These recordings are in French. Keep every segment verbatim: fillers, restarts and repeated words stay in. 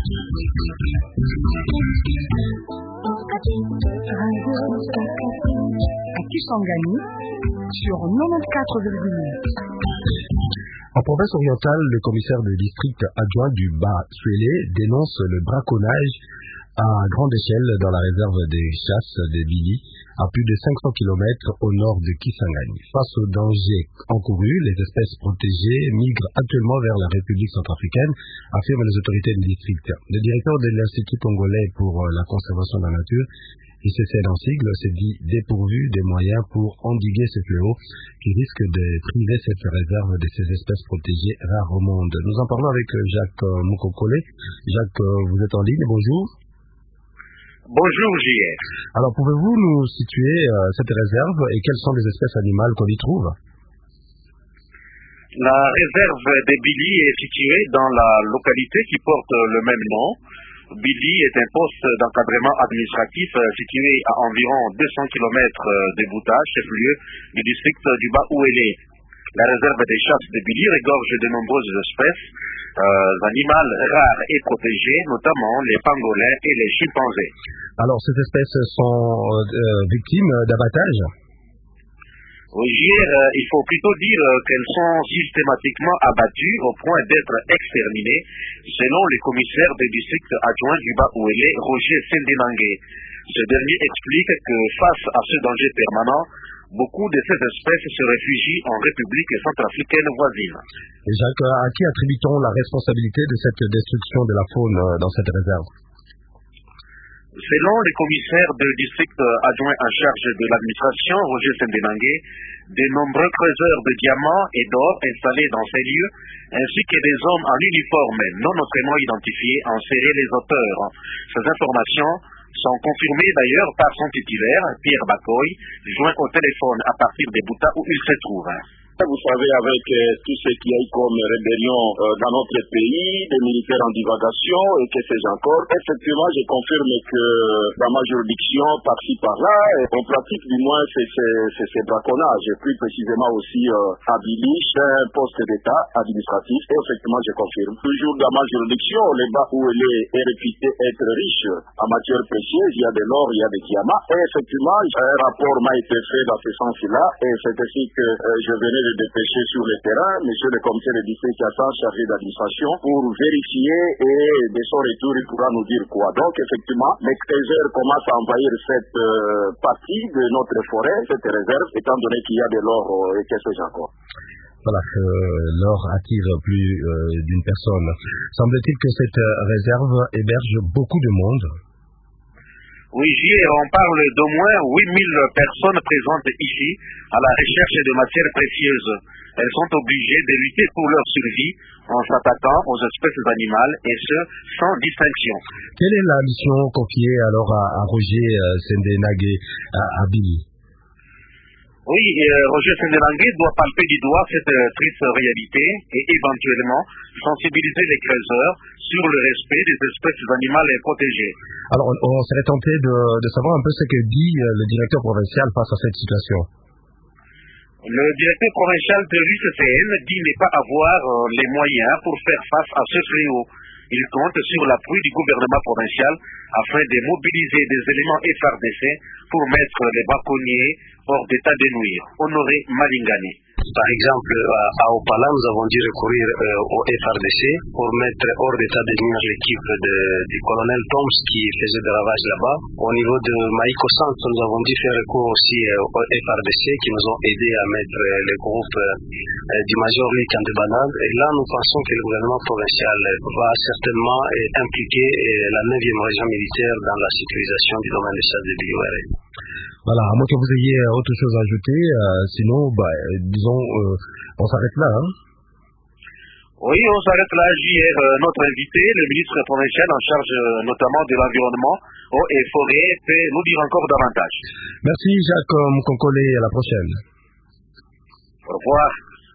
À Kisangani, sur quatre-vingt-quatorze virgule neuf. En province orientale, le commissaire de district adjoint du Bas-Suélé dénonce le braconnage à grande échelle dans la réserve des chasses de Bili, à plus de cinq cents kilomètres au nord de Kisangani. Face aux dangers encourus, les espèces protégées migrent actuellement vers la République centrafricaine, affirment les autorités du district. Le directeur de l'Institut congolais pour la conservation de la nature, I C C N en sigle, s'est dit dépourvu des moyens pour endiguer ce fléau qui risque de priver cette réserve de ces espèces protégées rares au monde. Nous en parlons avec Jacques Moukokole. Jacques, vous êtes en ligne, bonjour. Bonjour J R. Alors pouvez-vous nous situer euh, cette réserve et quelles sont les espèces animales qu'on y trouve? La réserve des Bili est située dans la localité qui porte le même nom. Bili est un poste d'encadrement administratif situé à environ deux cents kilomètres de Bouta, chef-lieu du district du Bas-Ouélé. La réserve des chasses de Bili regorge de nombreuses espèces euh, animales rares et protégées, notamment les pangolins et les chimpanzés. Alors, ces espèces sont euh, victimes d'abattage? Oui, hier, euh, il faut plutôt dire euh, qu'elles sont systématiquement abattues au point d'être exterminées, selon le commissaire du district adjoint du Bas-Ouélé, Roger Sendenangue. Ce dernier explique que face à ce danger permanent, beaucoup de ces espèces se réfugient en République centrafricaine voisine. Et Jacques, à qui attribue-t-on la responsabilité de cette destruction de la faune dans cette réserve? Selon le commissaire du district adjoint en charge de l'administration, Roger Sendenangue, de nombreux creuseurs de diamants et d'or installés dans ces lieux, ainsi que des hommes en uniforme non autrement identifiés en seraient les auteurs. Ces informations sont confirmées d'ailleurs par son titulaire, Pierre Bakoy, joint au téléphone à partir des Bouta où il se trouve. Vous savez, avec euh, tout ce qu'il y a eu comme rébellion euh, dans notre pays, des militaires en divagation et que sais-je encore, effectivement, je confirme que dans ma juridiction, par-ci par-là, on pratique du moins ces, ces, ces, ces braconnages, et plus précisément aussi euh, à Bili, c'est un poste d'État administratif, et effectivement, je confirme. Toujours dans ma juridiction, les bas où elle est, est réputé être riche en matières précieuses, il y a de l'or, il y a des diamants, et effectivement, un rapport m'a été fait dans ce sens-là, et c'est ainsi que euh, je venais de dépêcher sur le terrain, monsieur le commissaire de district chargé d'administration, pour vérifier et de son retour, il pourra nous dire quoi. Donc, effectivement, les creuseurs commencent à envahir cette euh, partie de notre forêt, cette réserve, étant donné qu'il y a de l'or euh, et qu'est-ce que j'ai encore. Voilà, euh, l'or attire plus euh, d'une personne. Semble-t-il que cette réserve héberge beaucoup de monde? Oui, hier, on parle d'au moins huit mille personnes présentes ici à la recherche de matières précieuses. Elles sont obligées de lutter pour leur survie en s'attaquant aux espèces animales et ce, sans distinction. Quelle est la mission confiée alors à, à Roger euh, Sendenangue à, à Bili? Oui, euh, Roger Sendenangue doit palper du doigt cette euh, triste réalité et éventuellement sensibiliser les creuseurs sur le respect des espèces animales protégées. Alors, on, on serait tenté de, de savoir un peu ce que dit euh, le directeur provincial face à cette situation. Le directeur provincial de l'U C C N dit ne pas avoir euh, les moyens pour faire face à ce fléau. Il compte sur l'appui du gouvernement provincial afin de mobiliser des éléments F R D C pour mettre les braconniers hors d'état de nuire. Honoré Malingani. Par exemple, à Opala, nous avons dû recourir euh, au F R D C pour mettre hors d'état de nuire l'équipe de, du colonel Toms qui faisait des ravages là-bas. Au niveau de Maïko Centre, nous avons dû faire recours aussi euh, au F R D C qui nous ont aidés à mettre euh, le groupe euh, du major Luc Andebanad. Et là, nous pensons que le gouvernement provincial va certainement euh, impliquer euh, la neuvième région militaire dans la sécurisation du domaine de chasse de Bili. Voilà, à moins que vous ayez autre chose à ajouter, euh, sinon, bah, disons, euh, on s'arrête là. Hein. Oui, on s'arrête là. Hier, euh, notre invité, le ministre provincial en charge euh, notamment de l'environnement, eau et forêt, peut nous dire encore davantage. Merci Jacques Moukokole, à la prochaine. Au revoir.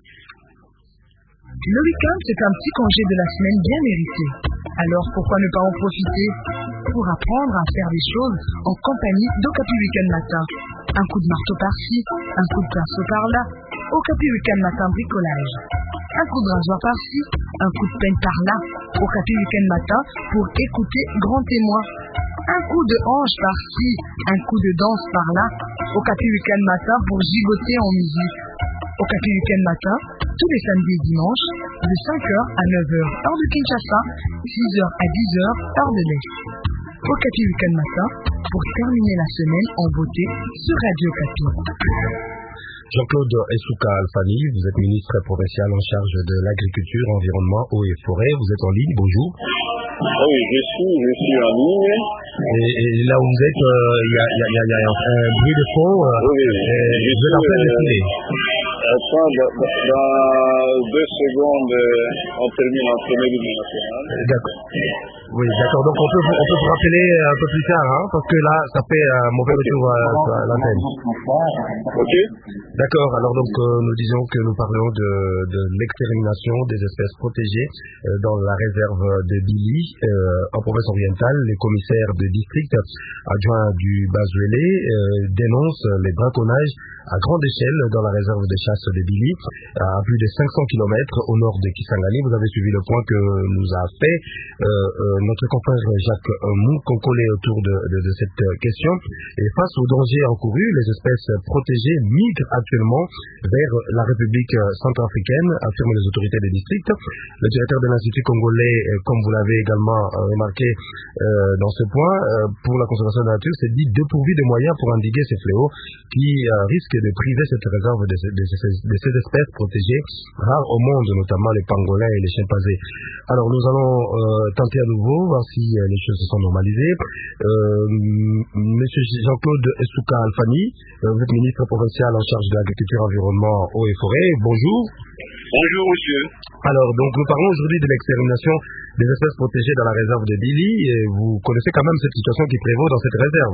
Le week-end, c'est un petit congé de la semaine bien mérité. Alors pourquoi ne pas en profiter pour apprendre à faire des choses en compagnie d'Okapi Week-end Matin. Un coup de marteau par-ci, un coup de pinceau par-là. Okapi Week-end Matin bricolage. Un coup de rasoir par-ci, un coup de peigne par-là. Okapi Week-end Matin pour écouter Grand Témoin. Un coup de hanche par-ci, un coup de danse par-là. Okapi Week-end Matin pour gigoter en musique. Okapi Week-end Matin, tous les samedis et dimanches, de cinq heures à neuf heures, heure de Kinshasa, six heures à dix heures, heure de l'Est. Okapi Week-end Matin pour terminer la semaine en beauté sur Radio Okapi. Jean-Claude Essouka Alfani, vous êtes ministre provincial en charge de l'agriculture, environnement, eau et forêt. Vous êtes en ligne, bonjour. Oui, je suis, je suis en ligne. Et, et là où vous êtes, il euh, y, a, y, a, y, a, y a un bruit de fond. Euh, oui, et vous êtes en train de défiler. Attends, dans, dans deux secondes, on termine en premier ligne nationale. D'accord. Oui, d'accord. Donc on peut, on peut vous rappeler un peu plus tard, hein, parce que là, ça fait un mauvais retour à, à l'antenne. Ok. D'accord. Alors donc euh, nous disons que nous parlons de, de l'extermination des espèces protégées euh, dans la réserve de Bili, euh, en province orientale. Les commissaires de district adjoints du Bazuélé euh, dénoncent les braconnages à grande échelle dans la réserve de chasse de Bili, à plus de cinq cents kilomètres au nord de Kisangani. Vous avez suivi le point que nous a fait euh, euh, notre confrère Jacques Moukonkole autour de, de, de cette question. Et face aux dangers encourus, les espèces protégées migrent actuellement vers la République centrafricaine, affirment les autorités des districts. Le directeur de l'Institut congolais, comme vous l'avez également remarqué euh, dans ce point, euh, pour la conservation de la nature, s'est dit dépourvu de moyens pour endiguer ces fléaux qui euh, risquent de priver cette réserve de, de, de, de ces espèces protégées, rares au monde, notamment les pangolins et les chimpanzés. Alors nous allons euh, tenter à nouveau, voir si euh, les choses se sont normalisées. Euh, Monsieur Jean-Claude Essouka Alfani, euh, vous êtes ministre provincial en charge de l'agriculture, environnement, eau et forêt. Bonjour. Bonjour monsieur. Alors donc nous parlons aujourd'hui de l'extermination des espèces protégées dans la réserve de Bili, et vous connaissez quand même cette situation qui prévaut dans cette réserve.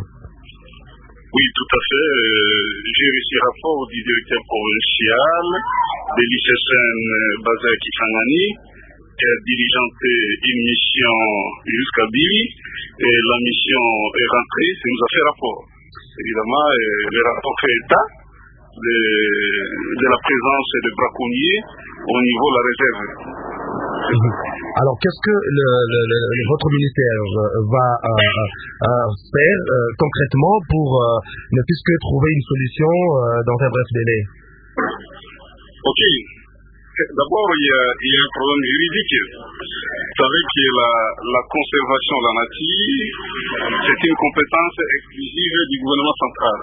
Oui, tout à fait. Euh, j'ai reçu rapport du directeur provincial de l'I C S N basé à Kisangani, qui a diligenté une mission jusqu'à Bili, et la mission est rentrée, ça nous a fait rapport. Évidemment, euh, le rapport fait état de, de la présence de braconniers au niveau de la réserve. Alors, qu'est-ce que le, le, le, votre ministère va euh, euh, faire euh, concrètement pour euh, ne puisque trouver une solution euh, dans un bref délai? Ok. D'abord, il y, a, il y a un problème juridique. Vous savez que la, la conservation de la nature, c'est une compétence exclusive du gouvernement central.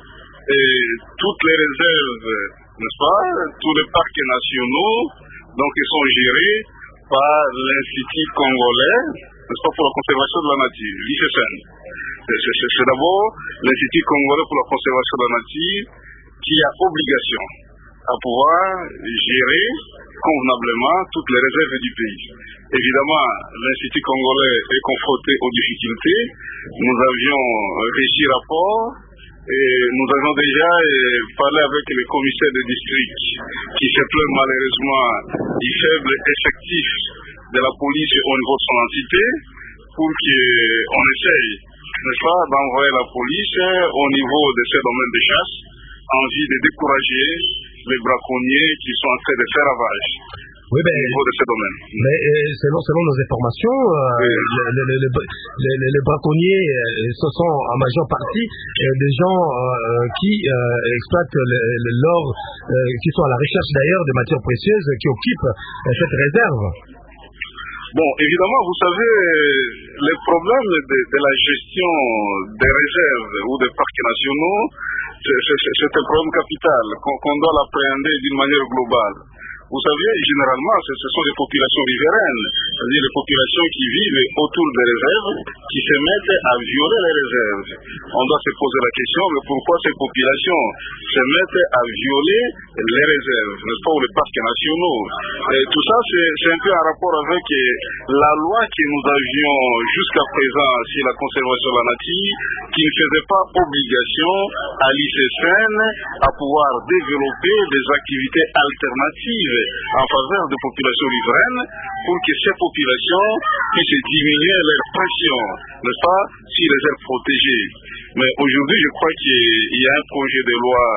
Et toutes les réserves, n'est-ce pas, tous les parcs nationaux, donc ils sont gérés par l'Institut congolais, n'est-ce pas, pour la conservation de la nature, l'I C S N. C'est d'abord l'Institut congolais pour la conservation de la nature qui a obligation à pouvoir gérer convenablement toutes les réserves du pays. Évidemment, l'Institut congolais est confronté aux difficultés. Nous avions réussi rapport et nous avons déjà parlé avec les commissaires de district qui se plaignent malheureusement du faible effectif de la police au niveau de son entité pour qu'on essaye, n'est-ce pas, d'envoyer la police au niveau de ces domaines de chasse en vue de décourager les braconniers qui sont en train de faire ravage. Oui, ben, au niveau de ces domaines. Mais euh, selon, selon nos informations, euh, oui. les, les, les, les, les, les braconniers, euh, ce sont en majeure partie euh, des gens euh, qui euh, exploitent l'or, euh, qui sont à la recherche d'ailleurs de matières précieuses, qui occupent euh, cette réserve. Bon, évidemment, vous savez, les problèmes de, de la gestion des réserves ou des parcs nationaux, c'est un problème capital qu'on qu'on doit l'appréhender d'une manière globale. Vous savez, généralement, ce, ce sont des populations riveraines, c'est-à-dire les populations qui vivent autour des réserves, qui se mettent à violer les réserves. On doit se poser la question, mais pourquoi ces populations se mettent à violer les réserves, n'est-ce pas, ou les parcs nationaux? Et tout ça, c'est un peu en rapport avec la loi que nous avions jusqu'à présent sur la conservation de la nature, qui ne faisait pas obligation à l'I C S N à pouvoir développer des activités alternatives en faveur des populations riveraines pour que ces populations puissent diminuer leur pression, n'est-ce pas, sur les aires protégées. Mais aujourd'hui, je crois qu'il y a un projet de loi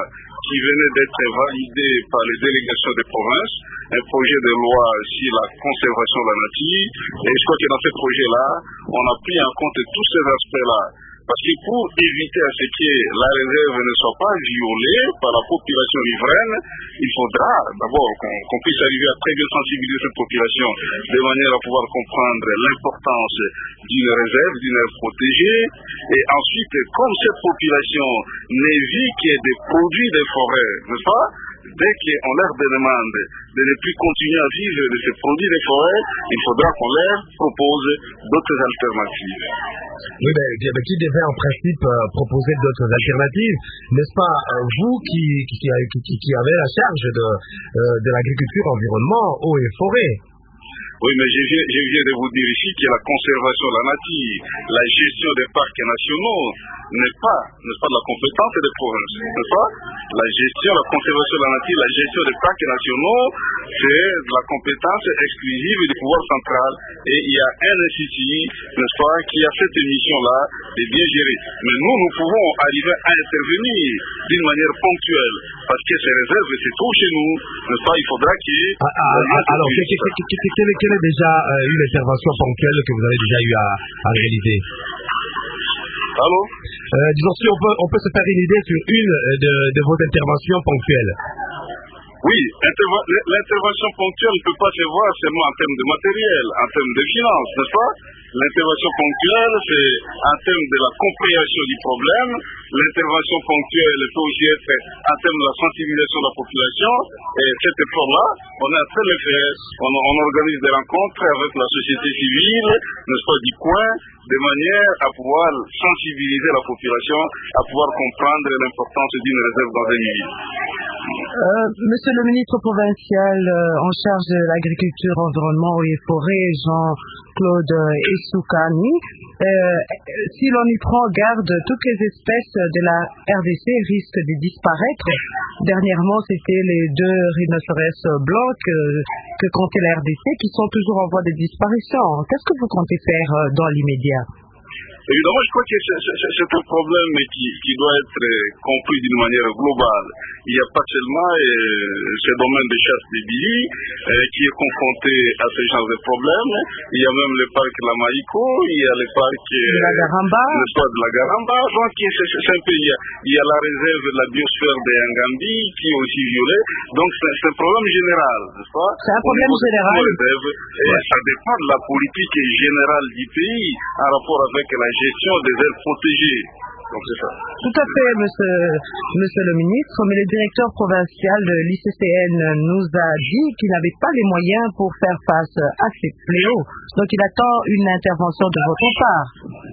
qui venait d'être validé par les délégations des provinces, un projet de loi sur la conservation de la nature. Et je crois que dans ce projet-là, on a pris en compte tous ces aspects-là. Parce que pour éviter à ce que la réserve ne soit pas violée par la population riveraine, il faudra d'abord qu'on qu'on puisse arriver à très bien sensibiliser cette population de manière à pouvoir comprendre l'importance d'une réserve, d'une aire protégée. Et ensuite, comme cette population n'est vue que des produits des forêts, n'est-ce pas? Dès qu'on leur demande de ne plus continuer à vivre de ces produits des forêts, il faudra qu'on leur propose d'autres alternatives. Oui, ben, qui devait en principe euh, proposer d'autres alternatives, n'est-ce pas, euh, vous qui, qui, qui, qui, qui avez la charge de, euh, de l'agriculture, environnement, eau et forêt? Oui, mais je viens, je viens de vous dire ici que la conservation de la nature, la gestion des parcs nationaux n'est pas, n'est-ce pas, de la compétence des provinces, n'est-ce pas? La gestion, la conservation de la nature, la gestion des parcs nationaux, c'est de la compétence exclusive du pouvoir central. Et il y a un institut, n'est-ce pas, qui a cette mission-là de bien gérer. Mais nous, nous pouvons arriver à intervenir d'une manière ponctuelle, parce que ces réserves, c'est tout chez nous, n'est-ce pas? Il faudra qu'il y ait... Ah, ah, alors, quelle est déjà euh, une intervention ponctuelle que vous avez déjà eu à, à réaliser? Allô? Euh, disons, si on peut, on peut se faire une idée sur une de, de vos interventions ponctuelles. Oui, l'intervention ponctuelle ne peut pas se voir seulement en termes de matériel, en termes de finances, n'est-ce pas? L'intervention ponctuelle, c'est en termes de la compréhension du problème. L'intervention ponctuelle peut aussi être en termes de la sensibilisation de la population. Et cet effort-là, on est en train de le faire. On, on organise des rencontres avec la société civile, n'est-ce pas, du coin, de manière à pouvoir sensibiliser la population, à pouvoir comprendre l'importance d'une réserve dans un milieu. Euh, monsieur le ministre provincial euh, en charge de l'agriculture, environnement et forêt, Jean-Claude Essoukani, euh, si l'on y prend garde, toutes les espèces de la R D C risquent de disparaître. Dernièrement, c'était les deux rhinocéros blancs que, que comptait la R D C qui sont toujours en voie de disparition. Qu'est-ce que vous comptez faire euh, dans l'immédiat? Évidemment, je crois que c'est un problème qui, qui doit être compris d'une manière globale. Il n'y a pas seulement euh, ce domaine de chasse des Bili euh, qui est confronté à ce genre de problème. Il y a même le parc Lamaïko, il y a le parc euh, de la Garamba. Le soir de la Garamba. Donc, c'est un peu, il y, a, il y a la réserve de la biosphère de Yangambi qui est aussi violée. Donc, c'est un problème général, n'est-ce pas? C'est un problème général. Réserve, et ouais. Ça dépend de la politique générale du pays en rapport avec la gestion des aires protégées. Donc c'est ça. Tout à fait, monsieur, monsieur le ministre, mais le directeur provincial de l'I C C N nous a dit qu'il n'avait pas les moyens pour faire face à ces fléaux. Donc il attend une intervention de votre part.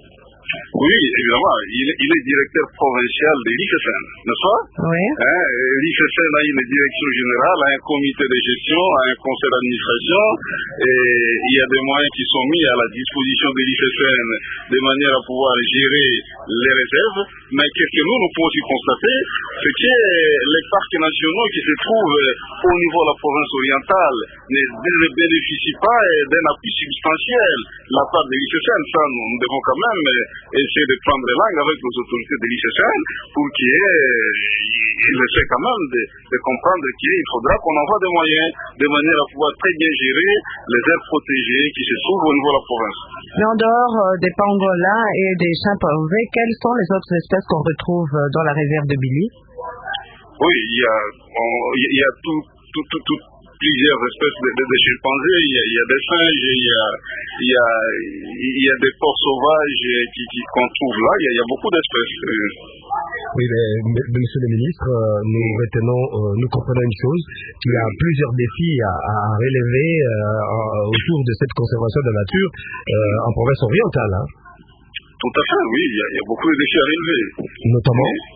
Oui, évidemment, il est, il est directeur provincial de l'I C C N, n'est-ce pas? Oui. Hein, l'I C C N a une direction générale, a un comité de gestion, a un conseil d'administration, et il y a des moyens qui sont mis à la disposition de l'I C C N de manière à pouvoir gérer les réserves. Mais qu'est-ce que nous, nous pouvons aussi constater, c'est que les parcs nationaux qui se trouvent au niveau de la province orientale ne, ne bénéficient pas d'un appui substantiel de la part de l'I C C N. Ça, nous, nous devons quand même essayer de prendre langue avec les autorités de l'I C C N pour qu'ils essaient quand même de, de comprendre qu'il faudra qu'on envoie des moyens de manière à pouvoir très bien gérer les aires protégées qui se trouvent au niveau de la province. Mais en dehors euh, des pangolins et des chimpanzés, quelles sont les autres espèces qu'on retrouve dans la réserve de Bili? Oui, il y a, on, il y a tout, tout, tout, tout plusieurs espèces de, de, de chimpanzés, il y, a, il y a des singes, il y a, il y a, il y a des porcs sauvages qui, qui, qu'on trouve là, il y a, il y a beaucoup d'espèces. Oui, mais, monsieur le ministre, nous retenons, nous comprenons une chose, qu'il y a plusieurs défis à, à relever euh, autour de cette conservation de la nature euh, en province orientale. Hein. Tout à fait, oui, il y a, il y a beaucoup de défis à relever. Notamment mais,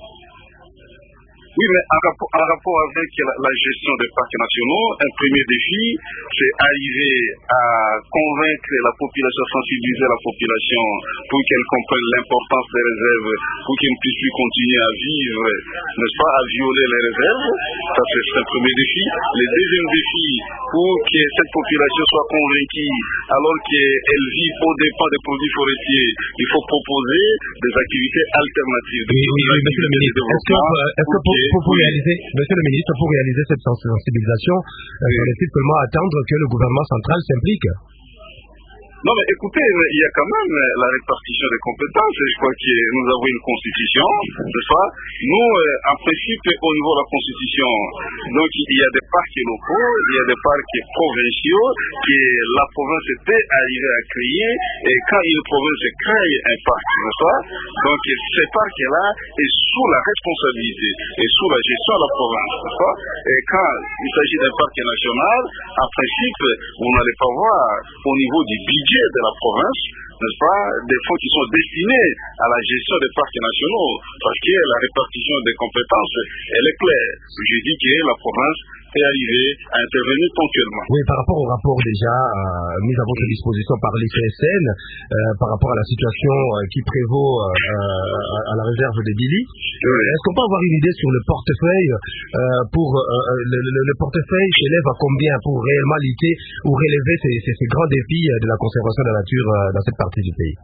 Oui, mais en rapport, en rapport avec la, la gestion des parcs nationaux, un premier défi, c'est arriver à convaincre la population, sensibiliser la population pour qu'elle comprenne l'importance des réserves, pour qu'elle ne puisse plus continuer à vivre, n'est-ce pas, à violer les réserves. Ça, c'est un premier défi. Le deuxième défi, pour que cette population soit convaincue, alors qu'elle vit aux dépens des produits forestiers, il faut proposer des activités alternatives. Oui, oui, oui, monsieur le ministre, est-ce que, est-ce que pour pour, pour réaliser, monsieur le ministre, pour réaliser cette sensibilisation, euh, il faut seulement attendre que le gouvernement central s'implique. Non, mais écoutez, il y a quand même la répartition des compétences. Je crois que nous avons une constitution, n'est-ce pas? Nous, euh, en principe, au niveau de la constitution, donc il y a des parcs locaux, il y a des parcs provinciaux que la province était arrivée à créer. Et quand une province crée un parc, n'est-ce pas? Donc ces parcs-là est sous la responsabilité et sous la gestion de la province, n'est-ce pas? Et quand il s'agit d'un parc national, en principe, vous n'allez pas voir au niveau du budget de la province, n'est-ce pas, des fonds qui sont destinés à la gestion des parcs nationaux, parce que la répartition des compétences, elle est claire. Je dis que la province est arrivée à intervenir ponctuellement. Oui, par rapport au rapport déjà euh, mis à votre disposition par l'I C S N, euh, par rapport à la situation euh, qui prévaut euh, à la réserve des Bili, oui. Est-ce qu'on peut avoir une idée sur le portefeuille euh, pour euh, le, le, le portefeuille s'élève à combien pour réellement lutter ou relever ces, ces, ces grands défis de la conservation de la nature euh, dans cette partie du pays?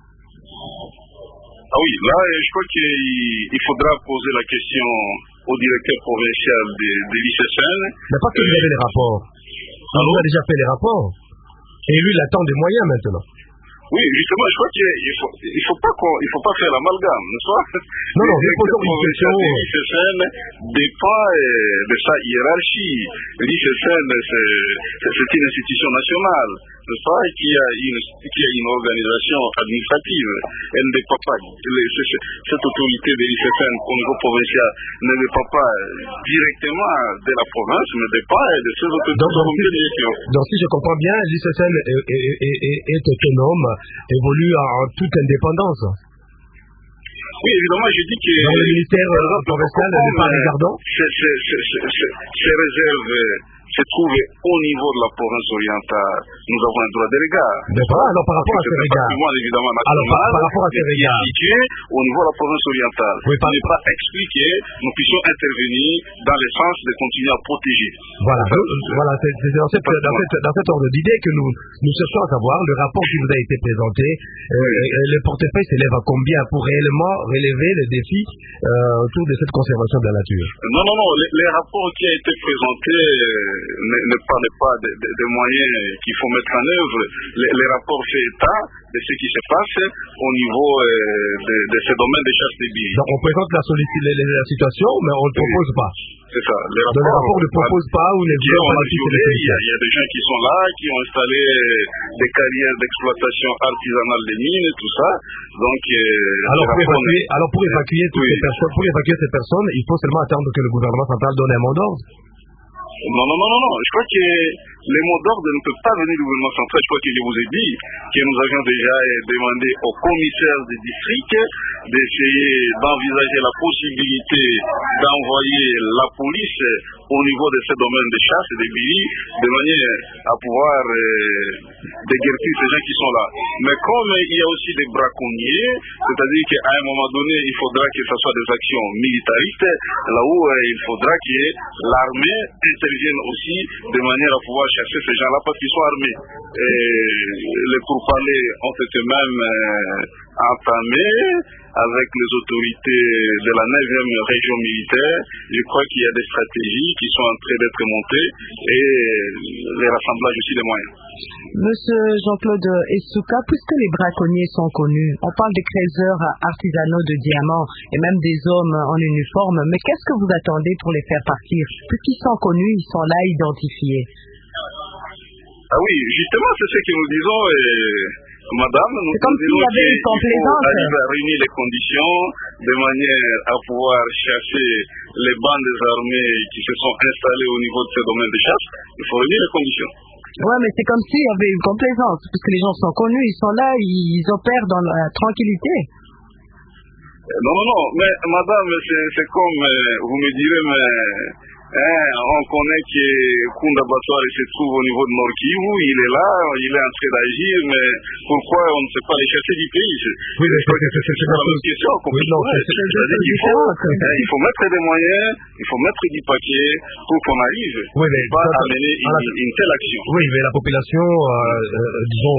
Ah oui, là, je crois qu'il faudra poser la question au directeur provincial de, de l'I C S N. Mais pas que vous avez les rapports. On vous a déjà fait les rapports. Et lui, il attend des moyens maintenant. Oui, justement, je crois qu'il ne faut, il faut, pas il faut pas faire l'amalgame, n'est-ce pas? Non, non, le directeur provincial de l'I C S N dépend de sa hiérarchie. L'I C S N, c'est une institution nationale, n'est-ce pas, qui a une, qui a une organisation administrative. Elle ne dépend pas, cette autorité de l'I C S N au niveau provincial ne dépend pas directement de la province, mais dépend de ses autorités de gestion. Donc, si je comprends bien, l'I C S N est, est, est, est, est autonome, évolue en toute indépendance. Oui, évidemment, je dis que... Dans le ministère provincial n'est pas regardant. Ces réserves se trouvent au niveau de la province orientale. Nous avons un droit de regard. D'accord, alors par rapport à ces regards. Évidemment, alors par, par rapport à ces regards. Situé au niveau de la province orientale. Oui, par... Ce n'est pas expliqué, nous puissions intervenir dans le sens de continuer à protéger. Voilà, donc, voilà c'est, c'est dans, cette, dans, cette, dans cet ordre d'idée que nous, nous cherchons à savoir le rapport qui vous a été présenté. Euh, oui. Le portefeuille s'élève à combien pour réellement relever les défis euh, autour de cette conservation de la nature? Non, non, non, les, les rapports qui ont été présentés euh, ne, ne parlaient pas des de, de moyens qu'il faut mettre en œuvre. Les, les rapports fait état de ce qui se passe au niveau euh, de, de ces domaines de chasse des billes. Donc on présente la, la, la situation, mais on ne le propose oui. pas. C'est ça. Les rapports, le rapport ne propose pas ou ne vient pas mesuré, il, y a, il y a des gens qui sont là, qui ont installé des carrières d'exploitation artisanale des mines et tout ça. Donc, euh, alors, pour évacuer, alors pour évacuer toutes oui. ces personnes, pour évacuer ces personnes, il faut seulement attendre que le gouvernement central donne un mot d'ordre. Non, non, non, non, non. Je crois que les mots d'ordre ne peuvent pas venir du gouvernement central. Je crois que je vous ai dit que nous avions déjà demandé au commissaire des districts d'essayer d'envisager la possibilité d'envoyer la police au niveau de ces domaines de chasse et de billes de manière à pouvoir euh, déguerpir ces gens qui sont là. Mais comme il y a aussi des braconniers, c'est-à-dire qu'à un moment donné, il faudra que ce soit des actions militaristes, là où euh, il faudra que l'armée intervienne aussi de manière à pouvoir chercher ces gens-là parce qu'ils sont armés. Et les pourparlers ont été même euh, entamés avec les autorités de la neuvième région militaire. Je crois qu'il y a des stratégies qui sont en train d'être montées et les rassemblages aussi des moyens. Monsieur Jean-Claude Essouka, puisque les braconniers sont connus, on parle des creuseurs artisanaux de diamants et même des hommes en uniforme, mais qu'est-ce que vous attendez pour les faire partir? Puisqu'ils sont connus, ils sont là identifiés. Ah oui, justement, c'est ce que nous disons. Et... Madame, nous c'est comme s'il y avait une complaisance. Il faut arriver à réunir les conditions de manière à pouvoir chasser les bandes armées qui se sont installées au niveau de ces domaines de chasse. Il faut réunir les conditions. Ouais, mais c'est comme s'il y avait une complaisance, puisque les gens sont connus, ils sont là, ils opèrent dans la tranquillité. Non, non, non, mais madame, c'est, c'est comme, euh, vous me direz, mais Hein, on connaît que Kunda Batouari se trouve au niveau de Nord Kivu, il est là, il est en train d'agir, mais pourquoi on ne sait pas les chasser du pays? Oui, mais c'est, c'est, c'est, c'est la même question qu'on peut poser. Il faut, il faut mettre des moyens, il faut mettre du paquet pour qu'on arrive, oui, mais pas à mener une, la, une telle action. Oui, mais la population, euh, euh, disons,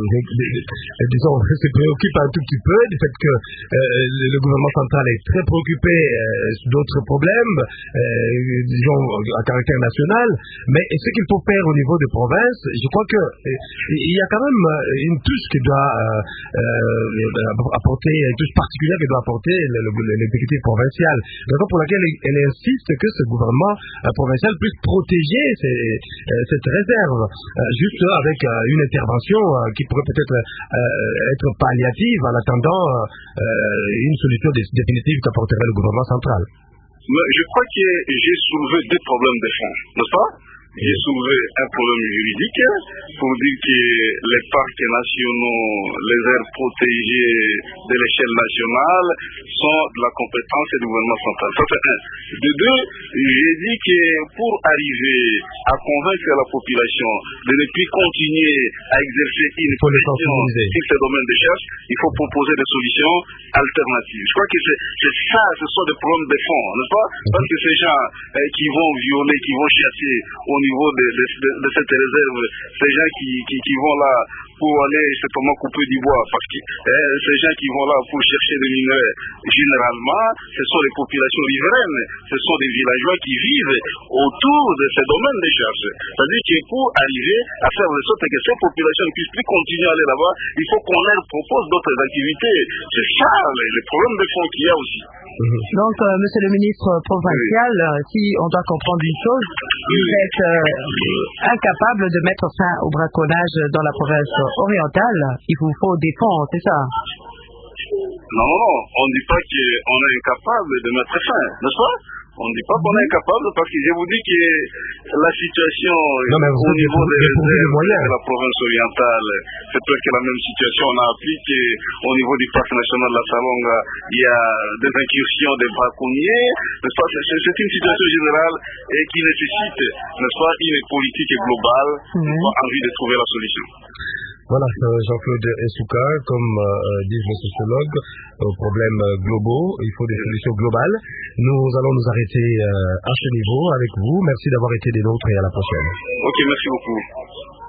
euh, disons, se préoccupe un tout petit peu du fait que euh, le gouvernement central est très préoccupé euh, d'autres problèmes, euh, disons, à caractère national, mais ce qu'il faut faire au niveau des provinces, je crois que euh, il y a quand même une touche qui doit euh, euh, apporter, une touche particulière qui doit apporter l'exécutif provincial. Raison pour laquelle elle, elle insiste que ce gouvernement euh, provincial puisse protéger ces, euh, cette réserve, euh, juste avec euh, une intervention euh, qui pourrait peut-être euh, être palliative en attendant euh, une solution définitive qu'apporterait le gouvernement central. Mais je crois que j'ai soulevé deux problèmes de fond, n'est-ce pas? J'ai soulevé un problème juridique pour dire que les parcs nationaux, les aires protégées de l'échelle nationale sont de la compétence du gouvernement central. Ça c'est un. De deux, j'ai dit que pour arriver à convaincre la population de ne plus continuer à exercer une pression sur ces domaines de chasse, il faut proposer des solutions alternatives. Je crois que c'est, c'est ça, ce sont des problèmes de fond, n'est-ce pas? Parce que ces gens euh, qui vont violer, qui vont chasser au niveau de, de, de, de cette réserve, ces gens qui, qui, qui vont là pour aller simplement couper du bois, parce que euh, ces gens qui vont là pour chercher des minerais, généralement, ce sont les populations riveraines, ce sont des villageois qui vivent autour de ces domaines de chasse. C'est-à-dire que pour arriver à faire de sorte que ces populations ne puissent plus continuer à aller là-bas, il faut qu'on leur propose d'autres activités. C'est ça le problème de fond qu'il y a aussi. Donc, euh, monsieur le ministre provincial, oui. Si on doit comprendre une chose, vous êtes euh, incapable de mettre fin au braconnage dans la province orientale. Il vous faut des fonds, c'est ça? Non, non, non. On ne dit pas qu'on est incapable de mettre fin, n'est-ce pas? On ne dit pas qu'on est incapable parce que je vous dis que la situation non, au niveau des réserves de la province orientale, c'est presque la même situation. On a appris qu'au niveau du parc national de la Salonga, il y a des incursions des braconniers. N'est-ce pas? C'est, c'est une situation générale et qui nécessite, n'est-ce pas, une politique globale mmh. pour envie de trouver la solution. Voilà, Jean-Claude Essouka, comme euh, disent les sociologues, aux problèmes globaux, il faut des solutions globales. Nous allons nous arrêter euh, à ce niveau avec vous. Merci d'avoir été des nôtres et à la prochaine. Ok, merci beaucoup.